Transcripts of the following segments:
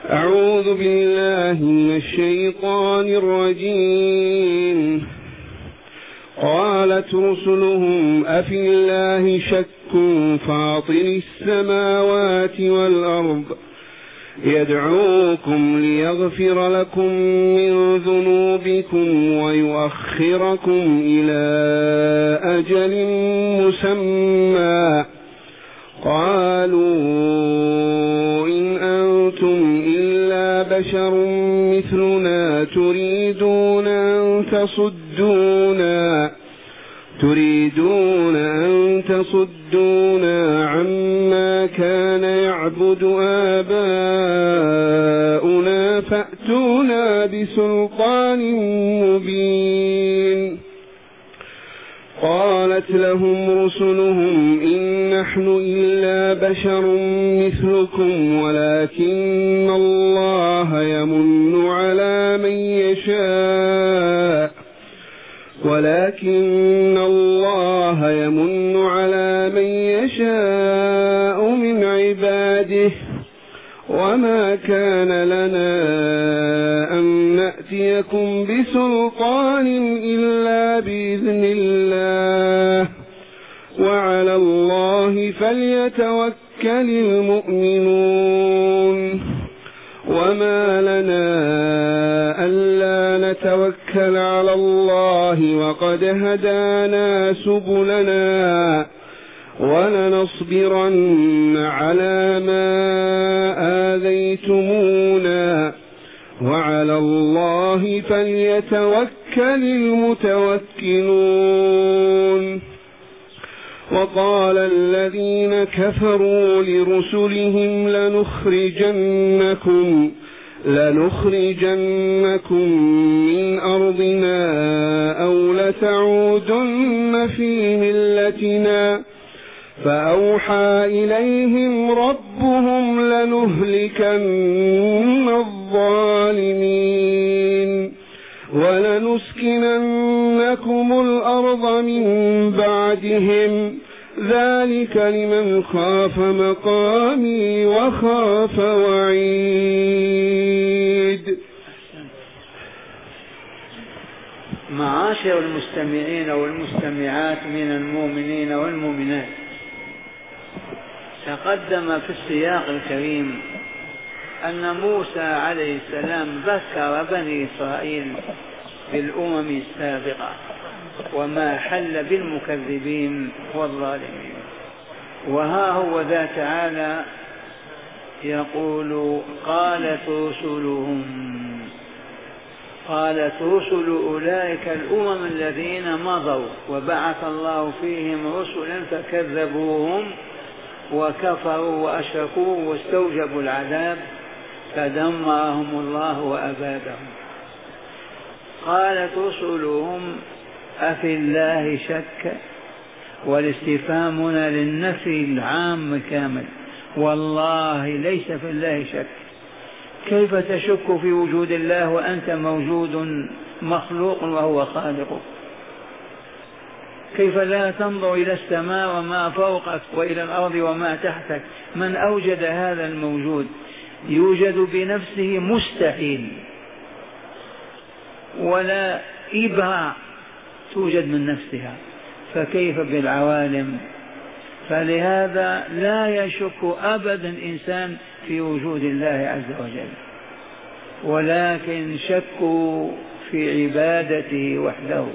أعوذ بالله من الشيطان الرجيم. قالت رسلهم أفي الله شك فاطر السماوات والأرض يدعوكم ليغفر لكم من ذنوبكم ويؤخركم إلى أجل مسمى قالوا إن أنتم إلا بشر مثلنا تريدون أن تصدونا عما كان يعبد آباؤنا فأتونا بسلطان مبين. قالت لهم رسلهم إن نحن إلا بشر مثلكم ولكن الله يمن على من يشاء من عباده وما كان لنا أن نأتيكم بسلطان إلا بإذن الله وعلى الله فليتوكل المؤمنون. وما لنا ألا نتوكل على الله وقد هدانا سبلنا ولنصبرن على ما آذيتمونا وعلى الله فليتوكل المتوكلون. وقال الذين كفروا لرسلهم لنخرجنكم من أرضنا أو لتعودن في ملتنا فأوحى إليهم ربهم لنهلكن الظالمين ولنسكننكم الأرض من بعدهم ذلك لمن خاف مقامي وخاف وعيد. معاشر المستمعين والمستمعات من المؤمنين والمؤمنات، تقدم في السياق الكريم أن موسى عليه السلام ذكر بني إسرائيل بالأمم السابقة وما حل بالمكذبين والظالمين. وها هو ذا تعالى يقول قالت رسل أولئك الأمم الذين مضوا وبعث الله فيهم رسلا فكذبوهم وكفروا وأشركوا واستوجبوا العذاب فدمرهم الله وأبادهم. قالت رسلهم أفي الله شك، والاستفهام هنا للنفي العام كامل، والله ليس في الله شك. كيف تشك في وجود الله وأنت موجود مخلوق وهو خالق؟ كيف لا تنظر إلى السماء وما فوقك وإلى الأرض وما تحتك؟ من أوجد هذا الموجود؟ يوجد بنفسه مستحيل، ولا إبرة توجد من نفسها، فكيف بالعوالم؟ فلهذا لا يشك أبدا إنسان في وجود الله عز وجل، ولكن شكوا في عبادته وحده،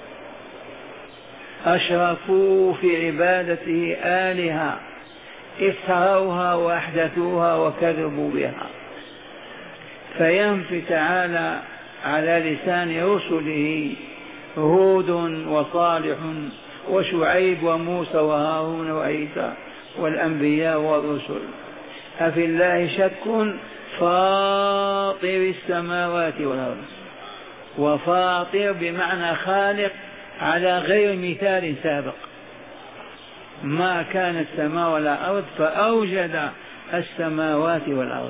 أشركوا في عبادته آلهة افتروها وأحدثوها وكذبوا بها. فينفي تعالى على لسان رسله هود وصالح وشعيب وموسى وهارون وعيسى والأنبياء والرسل. أفي الله شك فاطر السماوات والأرض، وفاطر بمعنى خالق على غير مثال سابق، ما كان السماء ولا أرض فأوجد السماوات والأرض.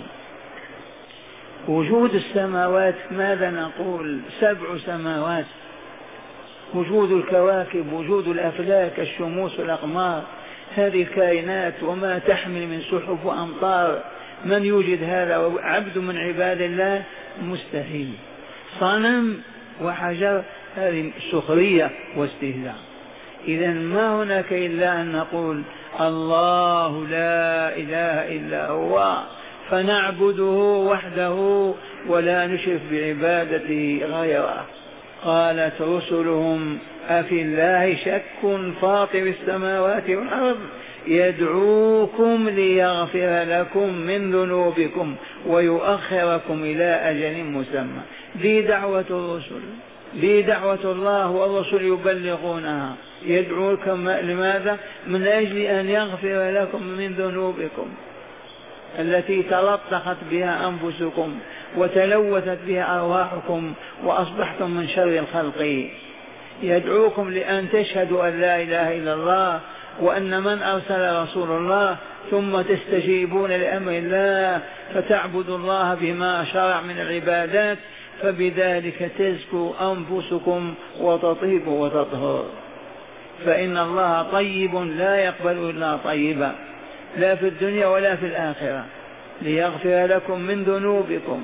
وجود السماوات ماذا نقول؟ 7 سماوات، وجود الكواكب، وجود الأفلاك، الشموس والأقمار، هذه الكائنات وما تحمل من سحب وأمطار من يوجد هذا عبد من عباد الله؟ مستحيل. صنم وحجر هذه سخرية واستهزاء. إذا ما هناك إلا أن نقول الله لا إله إلا هو فنعبده وحده ولا نشرك بعبادته غيره. قالت رسلهم أفي الله شك فاطر السماوات والأرض يدعوكم ليغفر لكم من ذنوبكم ويؤخركم إلى أجل مسمى. دي دعوة الرسل، دي دعوة الله والرسل يبلغونها. يدعوكم لماذا؟ من أجل أن يغفر لكم من ذنوبكم التي تلطخت بها أنفسكم وتلوثت بها أرواحكم وأصبحتم من شر الخلق. يدعوكم لأن تشهدوا أن لا إله إلا الله وأن من أرسل رسول الله، ثم تستجيبون لأمر الله فتعبدوا الله بما شرع من العبادات، فبذلك تزكو أنفسكم وتطيب وتطهر. فإن الله طيب لا يقبل إلا طيبا، لا في الدنيا ولا في الآخرة، ليغفر لكم من ذنوبكم.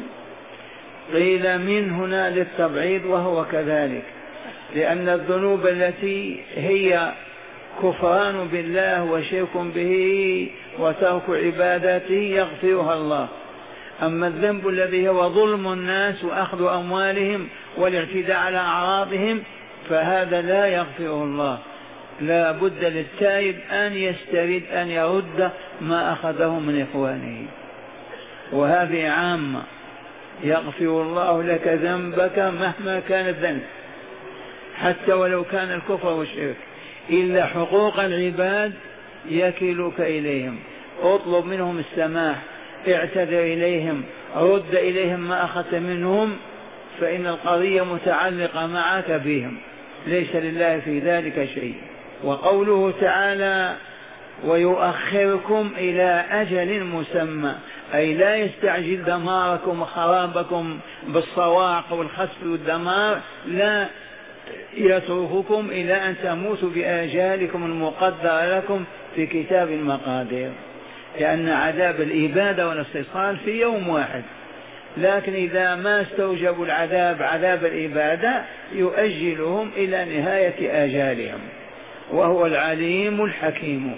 قيل من هنا للتبعيض، وهو كذلك، لأن الذنوب التي هي كفران بالله وشرك به وترك عباداته يغفرها الله. أما الذنب الذي هو ظلم الناس وأخذ أموالهم والاعتداء على أعراضهم فهذا لا يغفره الله. لا بد للتائب أن يسترد، أن يرد ما أخذه من إخوانه. وهذه عامة، يغفر الله لك ذنبك مهما كان الذنب، حتى ولو كان الكفر والشرك، إلا حقوق العباد يكلك إليهم. اطلب منهم السماح، اعتذر إليهم، رد إليهم ما أخذت منهم، فإن القضية متعلقة معك بهم، ليس لله في ذلك شيء. وقوله تعالى ويؤخركم إلى أجل مسمى، أي لا يستعجل دماركم وخرابكم بالصواعق والخسف والدمار، لا، يترككم إلى أن تموتوا بآجالكم المقدرة لكم في كتاب المقادير، لأن عذاب الإبادة والاستئصال في يوم واحد. لكن إذا ما استوجبوا العذاب، عذاب الإبادة، يؤجلهم إلى نهاية آجالهم، وهو العليم الحكيم.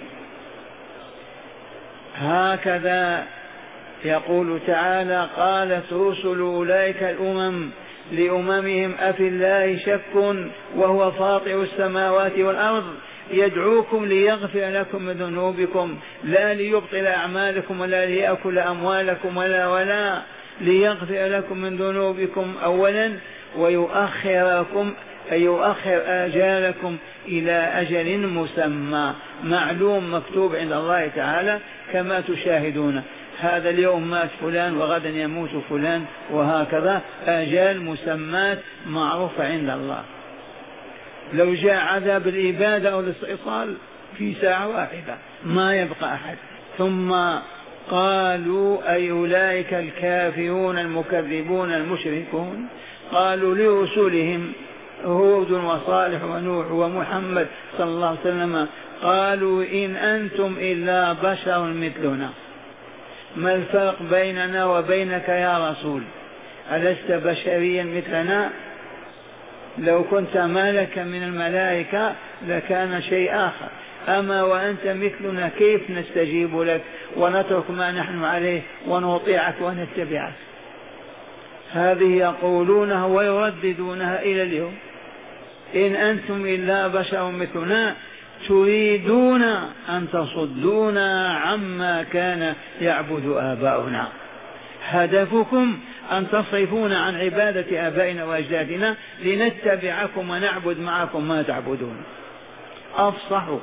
هكذا يقول تعالى قالت رسل أولئك الأمم لأممهم أفي الله شك وهو فاطر السماوات والأرض يدعوكم ليغفر لكم من ذنوبكم لا ليبطل أعمالكم ولا ليأكل أموالكم ولا ليغفر لكم من ذنوبكم أولا ويؤخركم، أي يؤخر آجالكم إلى أجل مسمى معلوم مكتوب عند الله تعالى، كما تشاهدون هذا اليوم مات فلان وغدا يموت فلان، وهكذا آجال مسمات معروفة عند الله. لو جاء عذاب الإبادة أو الاستئصال في ساعة واحدة ما يبقى أحد. ثم قالوا أي أولئك الكافرون المكذبون المشركون قالوا لرسلهم هود وصالح ونوح ومحمد صلى الله عليه وسلم قالوا إن أنتم إلا بشر مثلنا، ما الفرق بيننا وبينك يا رسول؟ ألست بشريا مثلنا؟ لو كنت ملكا من الملائكة لكان شيء آخر، أما وأنت مثلنا كيف نستجيب لك ونترك ما نحن عليه ونطيعك ونتبعك؟ هذه يقولونها ويرددونها إلى اليوم. إن أنتم إلا بشر مثلنا تريدون أن تصدونا عما كان يعبد آباؤنا، هدفكم أن تصرفونا عن عبادة آبائنا وأجدادنا لنتبعكم ونعبد معكم ما تعبدون. أفصحوا،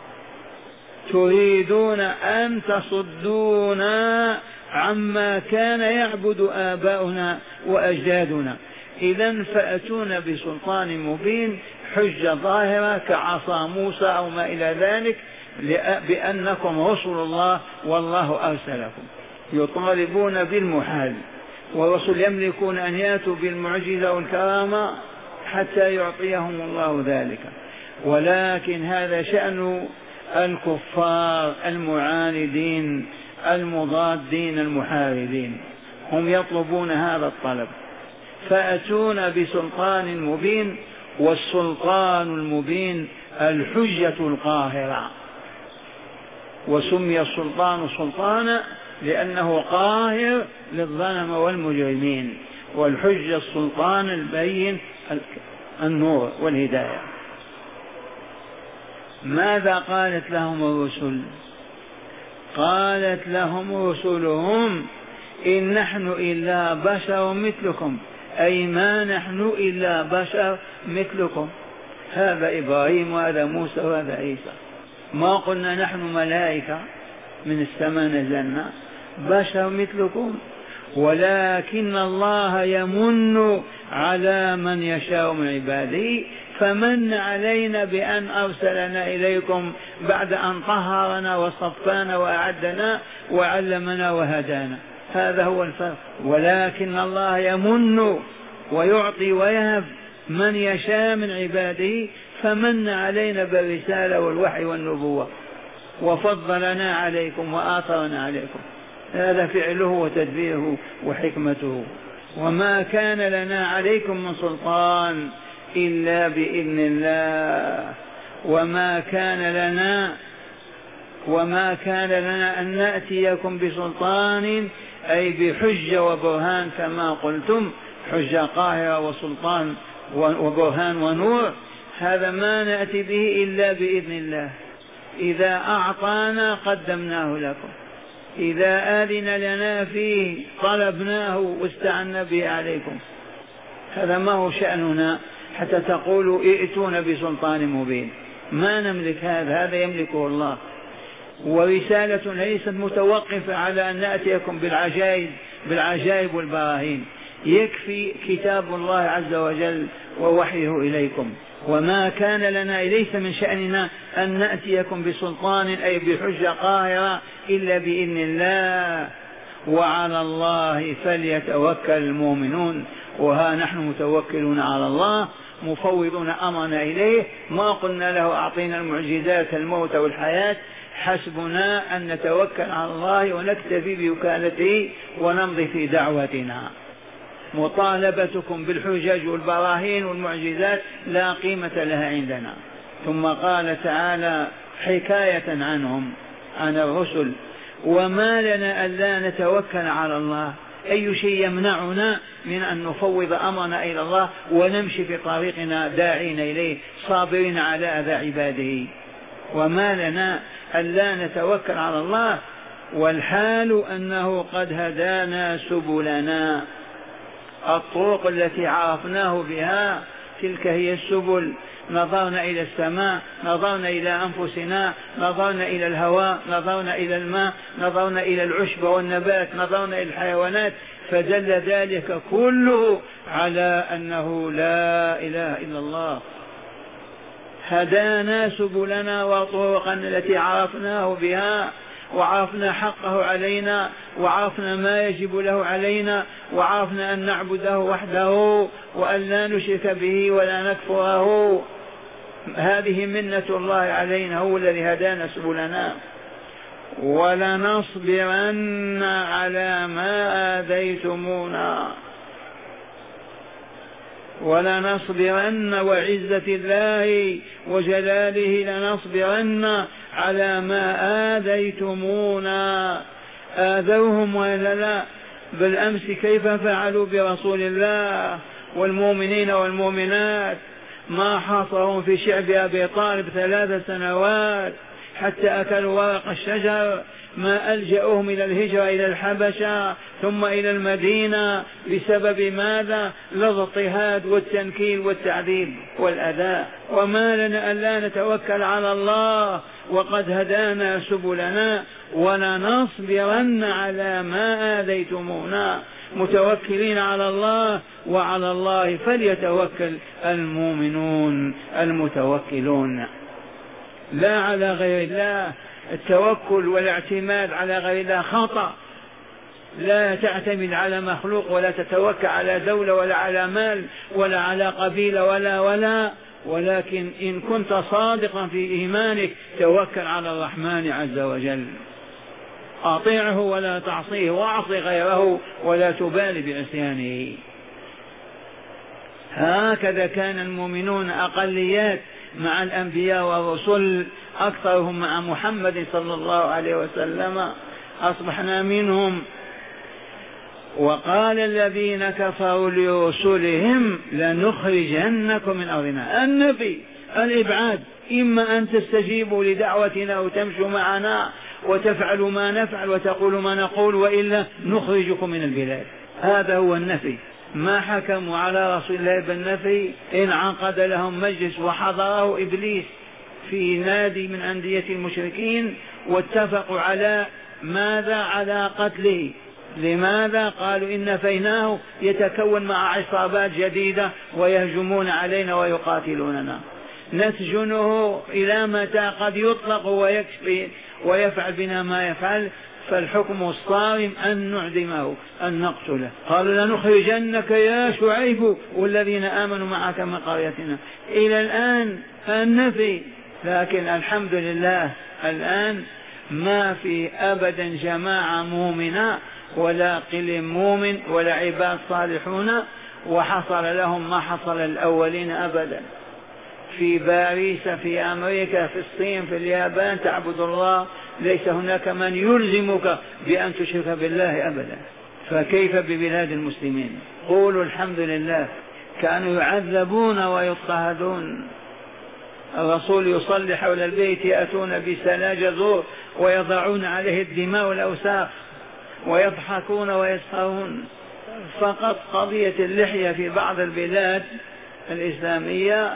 تريدون أن تصدونا عما كان يعبد آباؤنا وأجدادنا، إذن فأتونا بسلطان مبين، حجة ظاهرة كعصا موسى أو ما إلى ذلك، بأنكم رسل الله والله أرسلكم. يطالبون بالمحال، والرسل يملكون أن يأتوا بالمعجزة والكرامة حتى يعطيهم الله ذلك. ولكن هذا شأن الكفار المعاندين المضادين المحاربين، هم يطلبون هذا الطلب. فأتونا بسلطان مبين، والسلطان المبين الحجة القاهرة. وسمي السلطان سلطانا لأنه قاهر للظلم والمجرمين، والحجة السلطان البين النور والهداية. ماذا قالت لهم الرسل؟ قالت لهم رسلهم إن نحن إلا بشر مثلكم، أي ما نحن إلا بشر مثلكم. هذا إبراهيم وهذا موسى وهذا عيسى، ما قلنا نحن ملائكة من السماء نزلنا، بشر مثلكم، ولكن الله يمن على من يشاء من عباده، فمن علينا بأن أرسلنا إليكم بعد أن طهرنا وصفانا وأعدنا وعلمنا وهدانا. هذا هو الفرق. ولكن الله يمن ويعطي ويهب من يشاء من عباده، فمن علينا بالرسالة والوحي والنبوة، وفضلنا عليكم وآثرنا عليكم. هذا فعله وتدبيره وحكمته. وما كان لنا عليكم من سلطان إلا بإذن الله، وما كان لنا أن نأتيكم بسلطان، أي بحجة وبرهان كما قلتم، حجة قاهرة وسلطان وبرهان ونور. هذا ما نأتي به إلا بإذن الله. إذا أعطانا قدمناه لكم، إذا آذن لنا فيه طلبناه واستعنا به عليكم. هذا ما هو شأننا حتى تقولوا ائتونا بسلطان مبين. ما نملك هذا يملكه الله. ورسالة ليست متوقفة على أن نأتيكم بالعجائب والبراهين، يكفي كتاب الله عز وجل ووحيه إليكم. وما كان لنا، ليس من شأننا أن نأتيكم بسلطان أي بحجة قاهرة إلا بإذن الله. وعلى الله فليتوكل المؤمنون. وها نحن متوكلون على الله، مفوضون أمرنا إليه. ما قلنا له أعطينا المعجزات الموت والحياة، حسبنا أن نتوكل على الله ونكتفي بوكالته ونمضي في دعوتنا. مطالبتكم بالحجج والبراهين والمعجزات لا قيمة لها عندنا. ثم قال تعالى حكاية عنهم، عن الرسل: وما لنا ألا نتوكل على الله. أي شيء يمنعنا من أن نفوض أمرنا إلى الله ونمشي في طريقنا داعين إليه صابرين على أذى عباده؟ وما لنا ألا نتوكل على الله والحال أنه قد هدانا سبلنا. الطرق التي عرفناه بها تلك هي السبل. نظرنا إلى السماء، نظرنا إلى أنفسنا، نظرنا إلى الهواء، نظرنا إلى الماء، نظرنا إلى العشب والنبات، نظرنا إلى الحيوانات، فدل ذلك كله على أنه لا إله إلا الله. هدانا سبلنا وطرقا التي عرفناه بها، وعرفنا حقه علينا، وعرفنا ما يجب له علينا، وعرفنا أن نعبده وحده وأن لا نشرك به ولا نكفره. هذه منة الله علينا، هو الذي هدانا سبلنا. ولنصبرن على ما آذيتمونا، ولنصبرن وعزة الله وجلاله لنصبرن على ما آذيتمونا. آذوهم ولا لا؟ بالأمس كيف فعلوا برسول الله والمؤمنين والمؤمنات؟ ما حاصرهم في شعب أبي طالب 3 سنوات حتى أكلوا ورق الشجر. ما ألجأوهم إلى الهجرة إلى الحبشة ثم إلى المدينة بسبب ماذا؟ الاضطهاد والتنكيل والتعذيب والأذى. وما لنا ألا نتوكل على الله وقد هدانا سبلنا ولنصبرن على ما آذيتمونا. متوكلين على الله، وعلى الله فليتوكل المؤمنون المتوكلون، لا على غير الله. التوكل والاعتماد على غير الله خطأ. لا تعتمد على مخلوق، ولا تتوكل على دولة ولا على مال ولا على قبيلة ولا ولكن إن كنت صادقا في إيمانك توكل على الرحمن عز وجل. أطيعه ولا تعصيه، واعص غيره ولا تبالي بعصيانه. هكذا كان المؤمنون أقليات مع الأنبياء والرسل، أكثرهم مع محمد صلى الله عليه وسلم، أصبحنا منهم. وقال الذين كفروا لرسلهم لنخرجنكم من أرضنا. النفي، الإبعاد، إما أن تستجيبوا لدعوتنا أو تمشوا معنا وتفعلوا ما نفعل وتقولوا ما نقول، وإلا نخرجكم من البلاد. هذا هو النفي. ما حكموا على رسول الله بالنفي، انعقد لهم مجلس وحضره إبليس في نادي من أندية المشركين، واتفقوا على ماذا؟ على قتله. لماذا؟ قالوا إن نفيناه يتكون مع عصابات جديدة ويهجمون علينا ويقاتلوننا، نسجنه إلى متى؟ قد يطلق ويكفي ويفعل بنا ما يفعل، فالحكم الصارم أن نعدمه، أن نقتله. قالوا لنخرجنك يا شعيب والذين آمنوا معك من قريتنا. إلى الآن النفي، لكن الحمد لله الآن ما في أبدا جماعة مؤمنة ولا قل مؤمن ولا عباد صالحون وحصل لهم ما حصل الأولين أبدا. في باريس، في أمريكا، في الصين، في اليابان تعبد الله، ليس هناك من يلزمك بأن تشرك بالله أبدا، فكيف ببلاد المسلمين؟ قولوا الحمد لله. كانوا يعذبون ويضطهدون، الرسول يصلي حول البيت، يأتون بسلاج زور ويضعون عليه الدماء والأوساخ ويضحكون ويسخرون. فقط قضية اللحية في بعض البلاد الإسلامية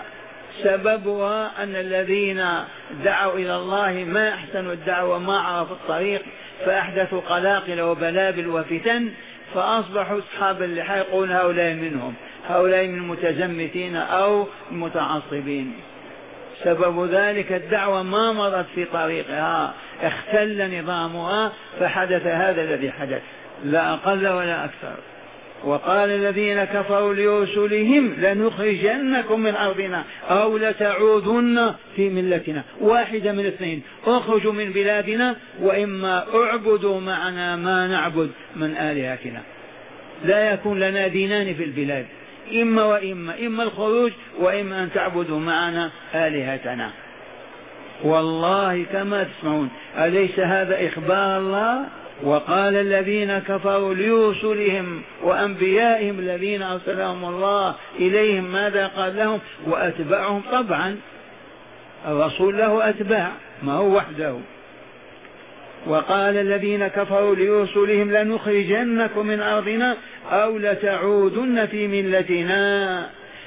سببها أن الذين دعوا إلى الله ما أحسنوا الدعوة، ما عرفوا الطريق، فأحدثوا قلاقل وبلابل وفتن، فأصبحوا أصحاب اللحى يقولون هؤلاء منهم، هؤلاء من المتزمتين أو المتعصبين. سبب ذلك الدعوة ما مضت في طريقها، اختل نظامها، فحدث هذا الذي حدث، لا أقل ولا أكثر. وقال الذين كفروا لرسلهم لنخرجنكم من أرضنا أو لتعودن في ملتنا. واحدة من اثنين، اخرجوا من بلادنا، وإما اعبدوا معنا ما نعبد من آلهتنا. لا يكون لنا دينان في البلاد، إما وإما، إما الخروج وإما أن تعبدوا معنا آلهتنا. والله كما تسمعون، أليس هذا إخبار الله؟ وقال الذين كفروا لرسلهم وأنبيائهم الذين أرسلهم الله إليهم ماذا قال لهم؟ وأتباعهم. طبعا الرسول له أتباع، ما هو وحده. وقال الذين كفروا لرسلهم لنخرجنكم من أرضنا أو لتعودن في ملتنا.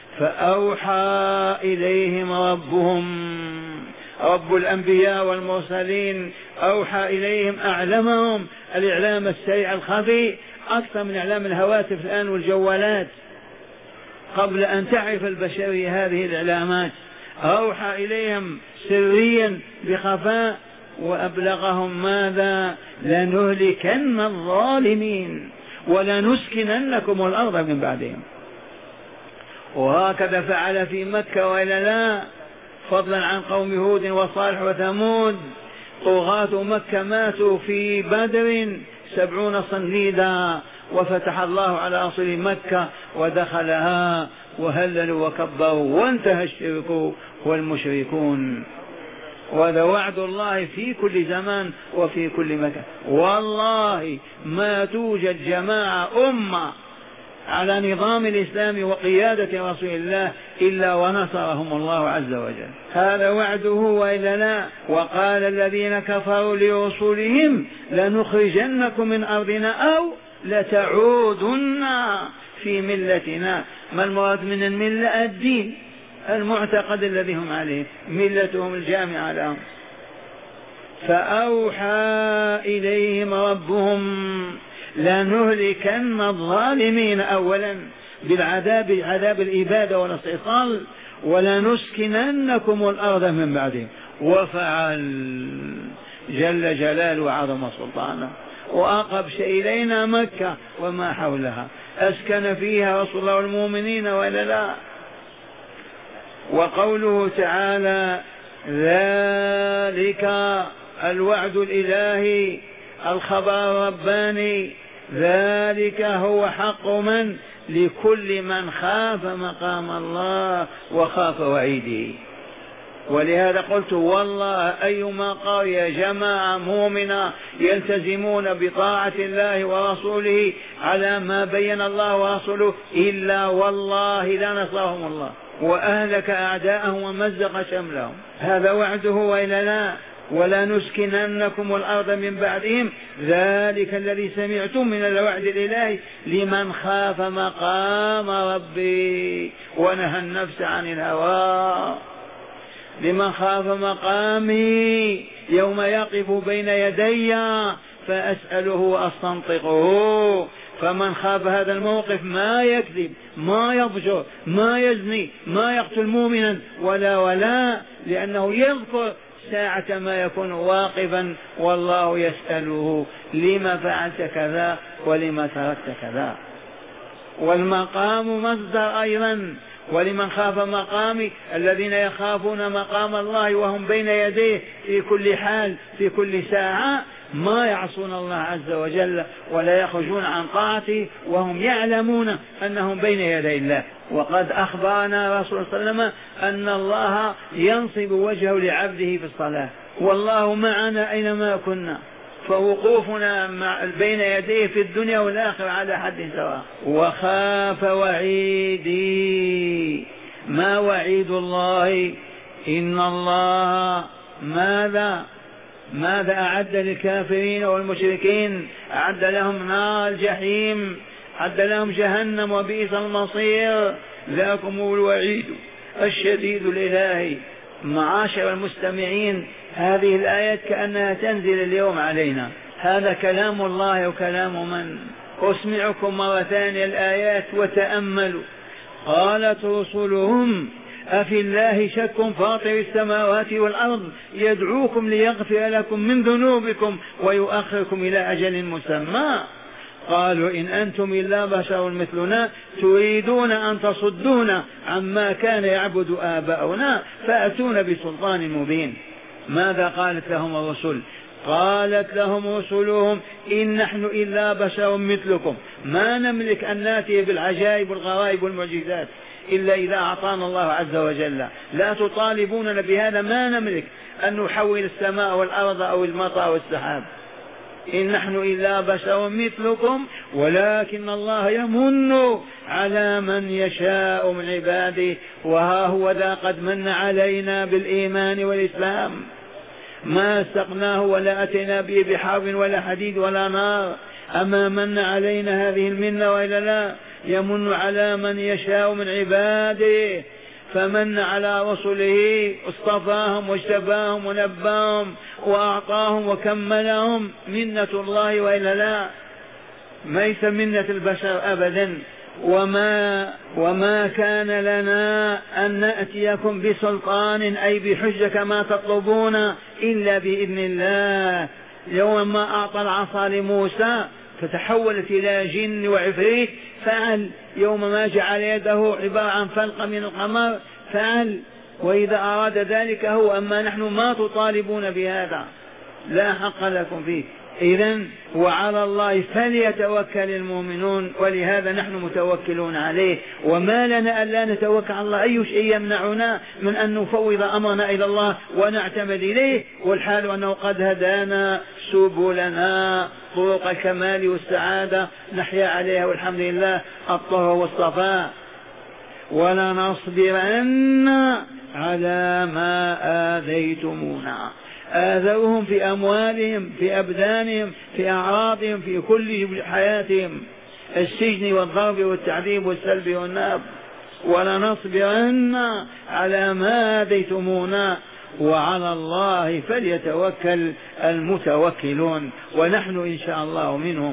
فأوحى إليهم ربهم، رب الأنبياء والمرسلين أوحى إليهم، أعلمهم الإعلام السريع الخفي أكثر من إعلام الهواتف الآن والجوالات، قبل أن تعرف البشرية هذه الإعلامات. أوحى إليهم سريا بخفاء وأبلغهم ماذا؟ لنهلكن الظالمين ولنسكننكم الأرض من بعدهم. وهكذا فعل في مكة وإلا لا؟ فضلا عن قوم هود وصالح وثمود، طغاة مكة ماتوا في بدر 70 صنديدا، وفتح الله على أصل مكة ودخلها وهللوا وكبروا، وانتهى الشرك والمشركون. وهذا وعد الله في كل زمان وفي كل مكان. والله ما توجد جماعة أمة على نظام الإسلام وقيادة رسول الله إلا ونصرهم الله عز وجل، هذا وعده وإلا لا؟ وقال الذين كفروا لرسلهم لنخرجنكم من أرضنا أو لتعودن في ملتنا. ما المراد من الملة؟ الدين، المعتقد الذي هم عليه، ملتهم الجامعة لهم. فأوحى إليهم ربهم لنهلكن الظالمين أولا بالعذاب، عذاب الإبادة والاستئصال، ولنسكننكم الأرض من بعدهم. وفعل جل جلاله وعظم سلطانه، وأقرب شيء إلينا مكة وما حولها، أسكن فيها رسول الله والمؤمنين وإلا لا؟ وقوله تعالى ذلك الوعد الإلهي الخبر الرباني ذلك هو حق من لكل من خاف مقام الله وخاف وعيده. ولهذا قلت والله أيما قرية جماعة مؤمنة يلتزمون بطاعة الله ورسوله على ما بين الله ورسوله إلا والله لا نصرهم الله وأهلك أعداءهم ومزق شملهم. هذا وعده وإلا لا؟ ولا نسكننكم الأرض من بعدهم ذلك الذي سمعتم من الوعد الإلهي لمن خاف مقام ربي ونهى النفس عن الهوى. لمن خاف مقامي يوم يقف بين يدي فأسأله وأستنطقه. فمن خاف هذا الموقف ما يكذب ما يفجر ما يزني ما يقتل مؤمنا ولا لأنه يذكر ساعة ما يكون واقفا والله يسأله لما فعلت كذا ولما تركت كذا. والمقام مصدر أيضا. ولمن خاف مقامي الذين يخافون مقام الله وهم بين يديه في كل حال في كل ساعة ما يعصون الله عز وجل ولا يخرجون عن طاعته وهم يعلمون أنهم بين يدي الله. وقد أخبرنا رسول الله صلى الله عليه وسلم أن الله ينصب وجهه لعبده في الصلاة والله معنا أينما كنا فوقوفنا بين يديه في الدنيا والآخرة على حد سواء. وخاف وعيدي ما وعيد الله إن الله ماذا أعد للكافرين والمشركين؟ أعد لهم نار الجحيم أعد لهم جهنم وبئس المصير. ذاكم الوعيد الشديد الإلهي. معاشر المستمعين هذه الآيات كأنها تنزل اليوم علينا. هذا كلام الله وكلام من؟ أسمعكم مرة ثانية الآيات وتأملوا. قالت رسلهم أفي الله شك فاطر السماوات والأرض يدعوكم ليغفر لكم من ذنوبكم ويؤخركم إلى أجل مسمى قالوا إن أنتم إلا بشر مثلنا تريدون أن تصدونا عما كان يعبد آباؤنا فأتونا بسلطان مبين. ماذا قالت لهم الرسل؟ قالت لهم رسلهم إن نحن إلا بشر مثلكم ما نملك أن نأتي بالعجائب والغرائب والمعجزات إلا إذا أعطانا الله عز وجل. لا تطالبوننا بهذا ما نملك أن نحول السماء والأرض أو المطر والسحاب. إن نحن إلا بشر مثلكم ولكن الله يمن على من يشاء من عباده وها هو ذا قد من علينا بالإيمان والإسلام ما سقناه ولا أتينا به بحرب ولا حديد ولا نار. أما من علينا هذه المنة وإلا لا؟ يمن على من يشاء من عباده. فمن على رسله اصطفاهم واجتباهم ونباهم وأعطاهم وكملهم منة الله وإلا لا؟ ليس منة البشر أبدا. وما كان لنا أن نأتيكم بسلطان أي بحجة كما تطلبون إلا بإذن الله. يوم ما أعطى العصا لموسى فتحولت إلى جن وعفريت فعل. يوم ما جعل يده عبارة عن فلقة من القمر فعل. وإذا أراد ذلك هو. أما نحن ما تطالبون بهذا لا حق لكم فيه. إذن وعلى الله فليتوكل المؤمنون ولهذا نحن متوكلون عليه. وما لنا ألا نتوكل على الله؟ أي شيء يمنعنا من أن نفوض أمرنا إلى الله ونعتمد إليه والحال أنه قد هدانا سبلنا طرق الكمال والسعادة نحيا عليها والحمد لله الطهر والصفاء. ولنصبرن على ما آذيتمونا. آذوهم في أموالهم في أبدانهم في أعراضهم في كل حياتهم السجن والضرب والتعذيب والسلب والناب. ولنصبرن على ما آذيتمونا وعلى الله فليتوكل المتوكلون ونحن إن شاء الله منهم.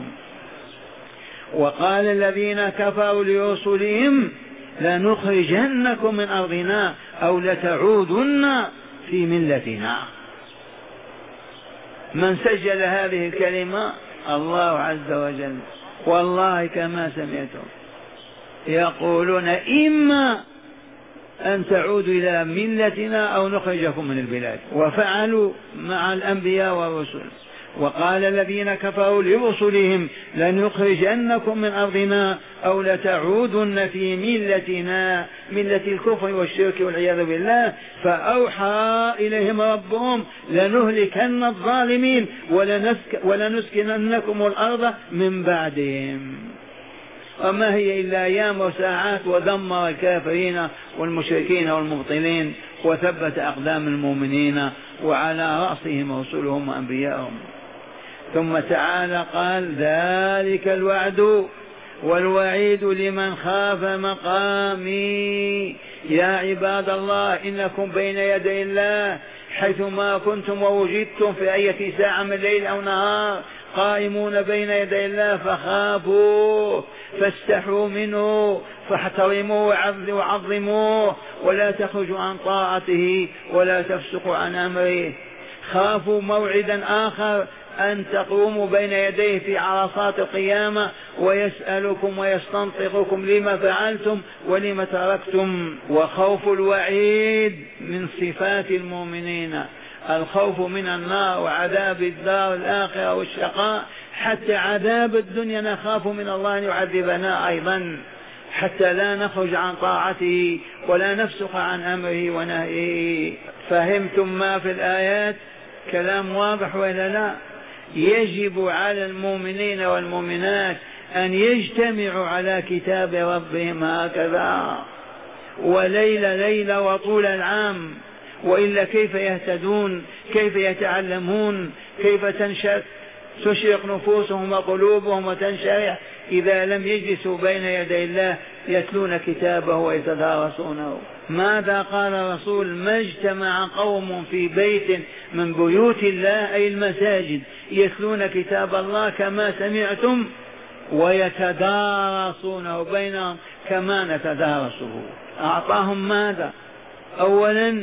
وقال الذين كفروا لرسلهم لنخرجنكم من أرضنا أو لتعودن في ملتنا. من سجل هذه الكلمة الله عز وجل. والله كما سمعتم يقولون إما أن تعودوا إلى ملتنا أو نخرجكم من البلاد. وفعلوا مع الأنبياء والرسل وقال الذين كفروا لرسلهم لنخرجنكم من أرضنا أو لتعودن في ملتنا، ملة الكفر والشرك والعياذ بالله. فأوحى إليهم ربهم لنهلكن الظالمين ولنسكننكم الأرض من بعدهم. وما هي إلا أيام وساعات، ودمر الكافرين والمشركين والمبطلين وثبت أقدام المؤمنين وعلى رأسهم رسلهم وأنبياءهم. ثم تعالى قال ذلك الوعد والوعيد لمن خاف مقامي. يا عباد الله إنكم بين يدي الله حيثما كنتم ووجدتم في أي ساعة من الليل أو نهار قائمون بين يدي الله، فخافوه فاستحوا منه فاحترموه وعظموه ولا تخرجوا عن طاعته ولا تفسقوا عن أمره. خافوا موعدا آخر أن تقوموا بين يديه في عرصات القيامة ويسألكم ويستنطقكم لما فعلتم ولما تركتم. وخوف الوعيد من صفات المؤمنين، الخوف من النار وعذاب الدار الآخرة والشقاء. حتى عذاب الدنيا نخاف من الله أن يعذبنا أيضا حتى لا نخرج عن طاعته ولا نفسق عن أمره ونهيه. فهمتم ما في الآيات؟ كلام واضح ولا لا؟ يجب على المؤمنين والمؤمنات أن يجتمعوا على كتاب ربهم هكذا، وليل ليلة وطول العام، وإلا كيف يهتدون؟ كيف يتعلمون؟ كيف تشرق نفوسهم وقلوبهم وتنشرح إذا لم يجلسوا بين يدي الله يتلون كتابه ويتدارسونه؟ ماذا قال الرسول؟ ما اجتمع قوم في بيت من بيوت الله أي المساجد يتلون كتاب الله كما سمعتم ويتدارسونه بينهم كما نتدارسه. أعطاهم ماذا؟ أولا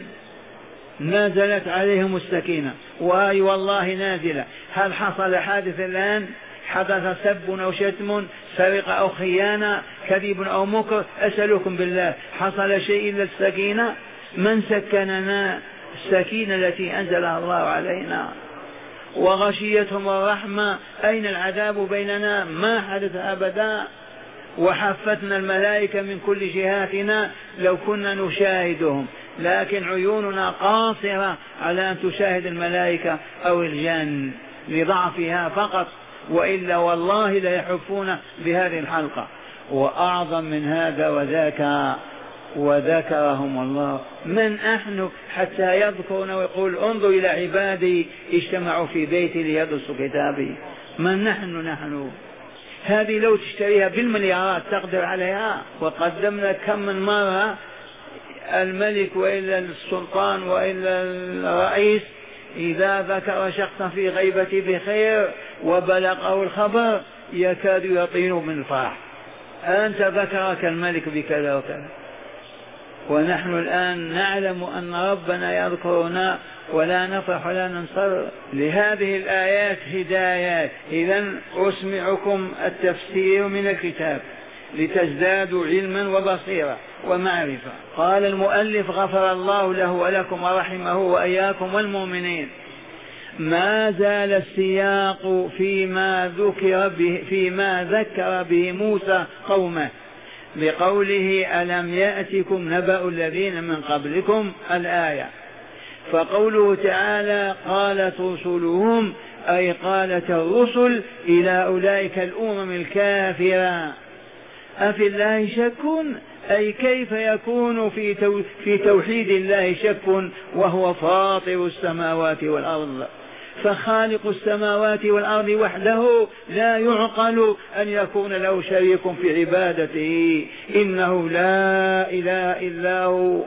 نزلت عليهم السكينة، وأي والله نازلة. هل حصل حادث الآن؟ حدث سب أو شتم، سرقة أو خيانة، كذب أو مكر؟ أسألكم بالله حصل شيء إلا السكينة؟ من سكننا؟ السكينة التي أنزلها الله علينا. وغشيتهم الرحمة، أين العذاب بيننا؟ ما حدث أبدا. وحفتنا الملائكة من كل جهاتنا لو كنا نشاهدهم، لكن عيوننا قاصرة على أن تشاهد الملائكة أو الجن لضعفها فقط، وإلا والله لا يحفون بهذه الحلقة. وأعظم من هذا وذكرهم الله. من نحن حتى يذكرون ويقول انظر إلى عبادي اجتمعوا في بيتي ليدرسوا كتابي؟ من نحن؟ هذه لو تشتريها بالمليارات تقدر عليها. وقدمنا كم من مرة الملك وإلا السلطان وإلا الرئيس إذا ذكر شخصا في غيبته بخير وبلغه الخبر يكاد يطير من الفرح. أنت ذكرك الملك بكذا وكذا، ونحن الآن نعلم أن ربنا يذكرنا ولا نفرح ولا ننصر. لهذه الآيات هدايات. إذن أسمعكم التفسير من الكتاب لتزدادوا علما وبصيرة ومعرفة. قال المؤلف غفر الله له ولكم ورحمه وإياكم والمؤمنين. ما زال السياق فيما ذكر به موسى قومه بقوله ألم يأتكم نبأ الذين من قبلكم الآية. فقوله تعالى قالت رسلهم أي قالت الرسل إلى أولئك الأمم الكافرة أفي الله شك؟ أي كيف يكون في توحيد الله شك وهو فاطر السماوات والأرض، فخالق السماوات والأرض وحده لا يعقل أن يكون له شريك في عبادته، إنه لا إله إلا هو.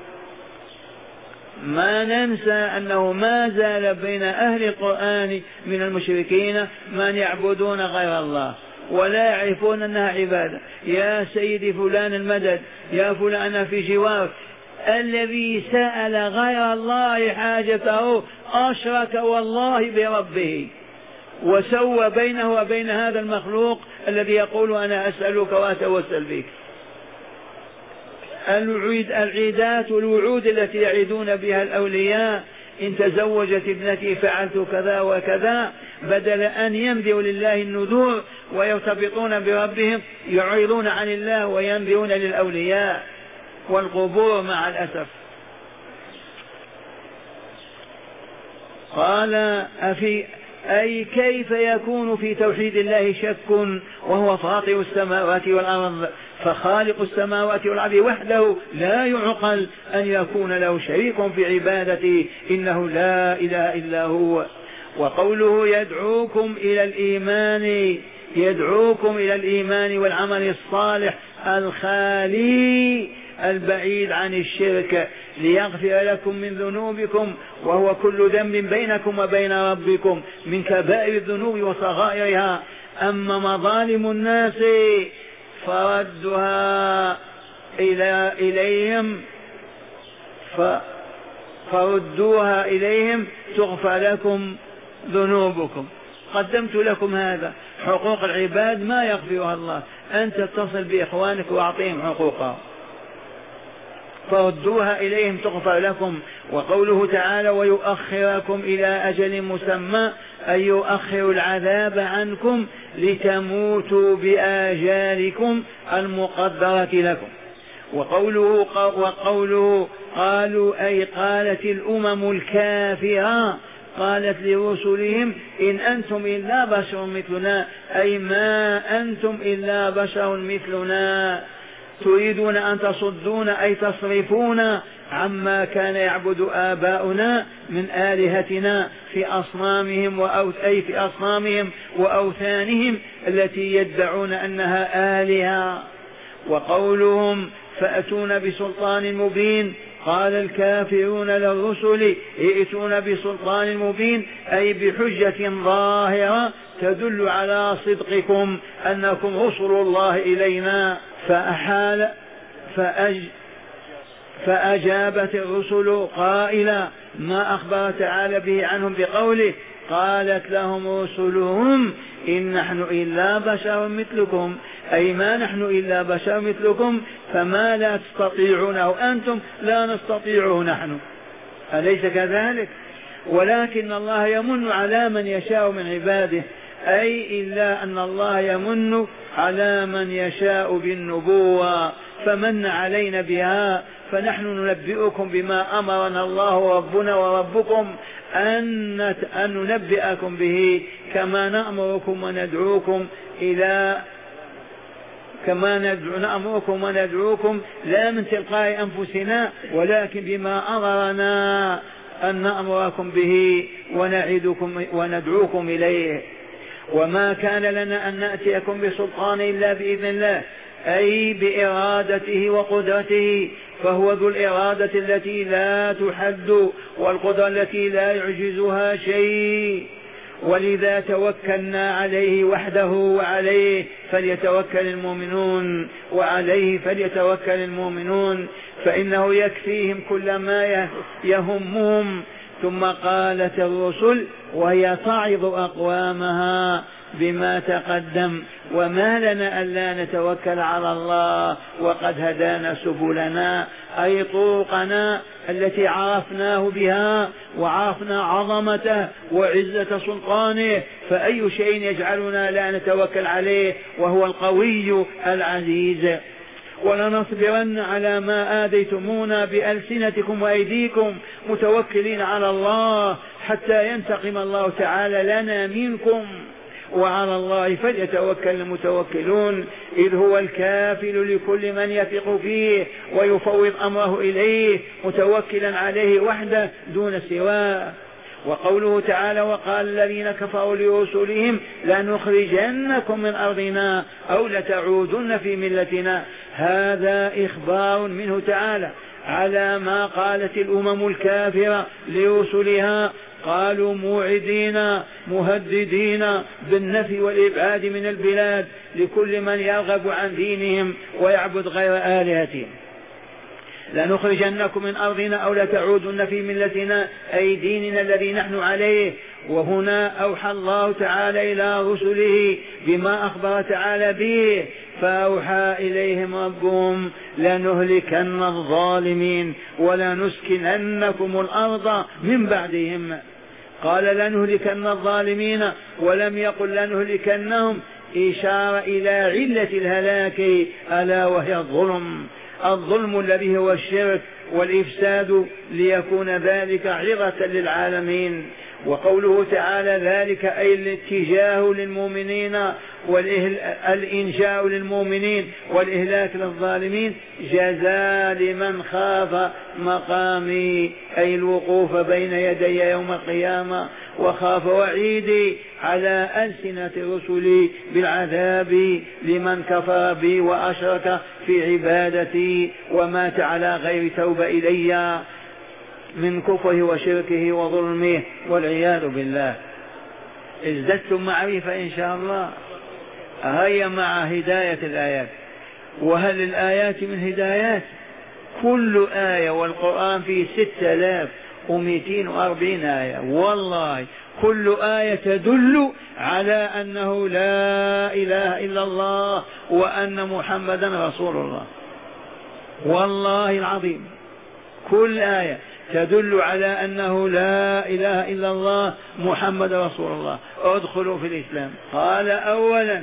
ما ننسى أنه ما زال بين أهل القرآن من المشركين من يعبدون غير الله ولا يعرفون أنها عبادة. يا سيدي فلان المدد، يا فلان في جوارك. الذي سأل غير الله حاجته أشرك والله بربه وسوى بينه وبين هذا المخلوق الذي يقول أنا أسألك وأتوسل بك. العيدات والوعود التي يعيدون بها الأولياء إن تزوجت ابنتي فعلت كذا وكذا، بدل أن ينذروا لله النذور ويرتبطون بربهم يعرضون عن الله وينذرون للأولياء والقبور مع الأسف. قال أي كيف يكون في توحيد الله شك وهو فاطر السماوات والأرض فخالق السماوات والأرض وحده لا يعقل أن يكون له شريك في عبادته إنه لا إله إلا هو. وقوله يدعوكم إلى الإيمان والعمل الصالح الخالي البعيد عن الشرك ليغفر لكم من ذنوبكم وهو كل ذنب بينكم وبين ربكم من كبائر الذنوب وصغائرها. أما مظالم الناس فردوها إليهم تغفر لكم ذنوبكم. قدمت لكم هذا حقوق العباد ما يغفرها الله، أنت تتصل بإخوانك وأعطيهم حقوقهم فردوها إليهم تغفر لكم. وقوله تعالى ويؤخركم إلى أجل مسمى أي يؤخر العذاب عنكم لتموتوا بآجالكم المقدرة لكم. وقوله قالوا أي قالت الأمم الكافرة قالت لرسلهم إن أنتم إلا بشر مثلنا أي ما أنتم إلا بشر مثلنا تريدون أن تصدون أي تصرفون عما كان يعبد آباؤنا من آلهتنا في أصنامهم وأوثانهم التي يدعون أنها آلهة. وقولهم فأتون بسلطان مبين قال الكافرون للرسل ائتون بسلطان مبين أي بحجة ظاهرة تدل على صدقكم أنكم رسل الله إلينا. فأجابت الرسل قائلا ما أخبر تعالى به عنهم بقوله قالت لهم رسلهم إن نحن إلا بشر مثلكم أي ما نحن إلا بشر مثلكم فما لا تستطيعونه أنتم لا نستطيعه نحن، أليس كذلك؟ ولكن الله يمن على من يشاء من عباده أي إلا أن الله يمن على من يشاء بالنبوة فمن علينا بها. فنحن ننبئكم بما أمرنا الله ربنا وربكم أن ننبئكم به كما نأمركم وندعوكم لا من تلقاء أنفسنا ولكن بما أمرنا أن نأمركم به وندعوكم إليه. وما كان لنا أن نأتيكم بسلطان إلا بإذن الله أي بإرادته وقدرته فهو ذو الإرادة التي لا تحد والقدرة التي لا يعجزها شيء. ولذا توكلنا عليه وحده وعليه فليتوكل المؤمنون فإنه يكفيهم كل ما يهمهم. ثم قالت الرسل وهي تعظ أقوامها بما تقدم وما لنا ألا نتوكل على الله وقد هدانا سبلنا أي طرقنا التي عرفناه بها وعرفنا عظمته وعزة سلطانه فأي شيء يجعلنا لا نتوكل عليه وهو القوي العزيز. ولنصبرن على ما آذيتمونا بألسنتكم وأيديكم متوكلين على الله حتى ينتقم الله تعالى لنا منكم وعلى الله فليتوكل المتوكلون إذ هو الكافل لكل من يثق فيه ويفوض أمره إليه متوكلا عليه وحده دون سواه. وقوله تعالى وقال الذين كفروا لرسلهم لنخرجنكم من أرضنا أو لتعودن في ملتنا هذا إخبار منه تعالى على ما قالت الأمم الكافرة لرسلها قالوا موعدين مهددين بالنفي والإبعاد من البلاد لكل من يرغب عن دينهم ويعبد غير آلهتهم لنخرجنكم من أرضنا أو لتعودن في ملتنا أي ديننا الذي نحن عليه. وهنا أوحى الله تعالى إلى رسله بما أخبر تعالى به فأوحى إليهم ربهم لنهلكن الظالمين ولنسكننكم الأرض من بعدهم قال لنهلكن الظالمين ولم يقل لنهلكنهم، إشارة إلى علة الهلاك ألا وهي الظلم الذي هو الشرك والإفساد، ليكون ذلك عظة للعالمين. وقوله تعالى ذلك أي الاتجاه للمؤمنين والإنشاء للمؤمنين والإهلاك للظالمين، جزاء لمن خاف مقامي، أي الوقوف بين يدي يوم القيامة، وخاف وعيدي على ألسنة رسلي بالعذاب لمن كفر بي وأشرك في عبادتي ومات على غير توبة إلي من كفره وشركه وظلمه والعياذ بالله. ازددتم معرفة إن شاء الله. هيا مع هداية الآيات. وهل الآيات من هدايات؟ كل آية، والقرآن فيه 6240 آية، والله كل آية تدل على أنه لا إله إلا الله وأن محمدا رسول الله، والله العظيم كل آية تدل على أنه لا إله إلا الله محمد رسول الله. ادخلوا في الإسلام. قال أولا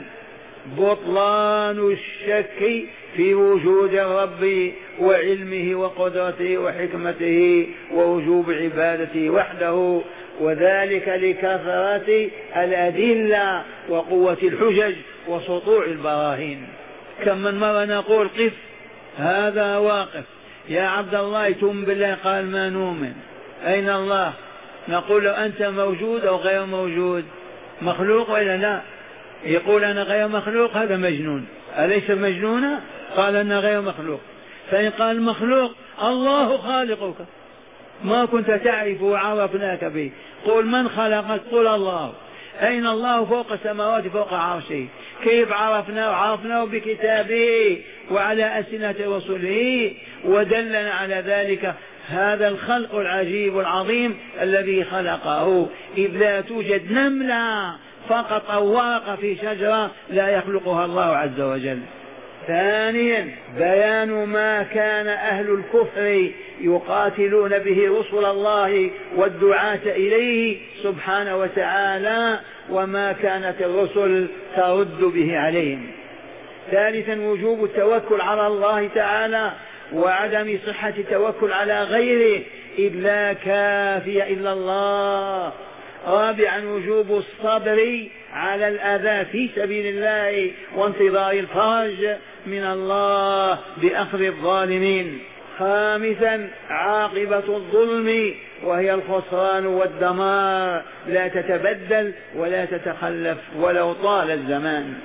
بطلان الشك في وجود الرب وعلمه وقدرته وحكمته ووجوب عبادته وحده، وذلك لكثرة الأدلة وقوة الحجج وسطوع البراهين. كم من مرة نقول قف هذا واقف، يا عبد الله تؤمن بالله؟ قال ما نؤمن. أين الله؟ نقول له أنت موجود أو غير موجود؟ مخلوق ولا لا؟ يقول أنا غير مخلوق، هذا مجنون. أليس مجنونا؟ قال أنا غير مخلوق. فإن قال مخلوق الله خالقك ما كنت تعرف وعرفناك به، قل من خلقك؟ قل الله. أين الله؟ فوق السماوات فوق عرشه. كيف عرفناه؟ عرفناه بكتابه وعلى ألسنة رسله، ودلنا على ذلك هذا الخلق العجيب العظيم الذي خلقه، إذ لا توجد نملة فقط أو ورقة في شجرة لا يخلقها الله عز وجل. ثانيا بيان ما كان أهل الكفر يقاتلون به رسل الله والدعاة إليه سبحانه وتعالى، وما كانت الرسل ترد به عليهم. ثالثا وجوب التوكل على الله تعالى وعدم صحة التوكل على غيره، إذ لا كافي إلا الله. رابعا وجوب الصبر على الأذى في سبيل الله وانتظار الفرج من الله بأخذ الظالمين. خامسا عاقبة الظلم وهي الخسران والدمار، لا تتبدل ولا تتخلف ولو طال الزمان.